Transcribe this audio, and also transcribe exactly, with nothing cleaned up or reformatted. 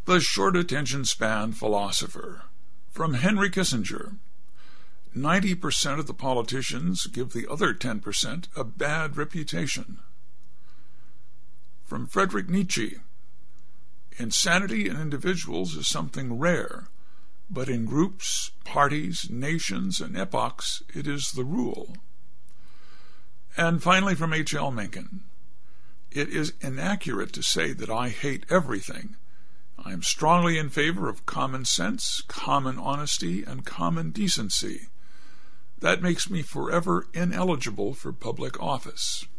The short attention span philosopher. From Henry Kissinger. ninety percent of the politicians give the other ten percent a bad reputation. From Friedrich Nietzsche. Insanity in individuals is something rare, but in groups, parties, nations, and epochs it is the rule. And finally from H L Mencken. It is inaccurate to say that I hate everything. I am strongly in favor of common sense, common honesty, and common decency. That makes me forever ineligible for public office.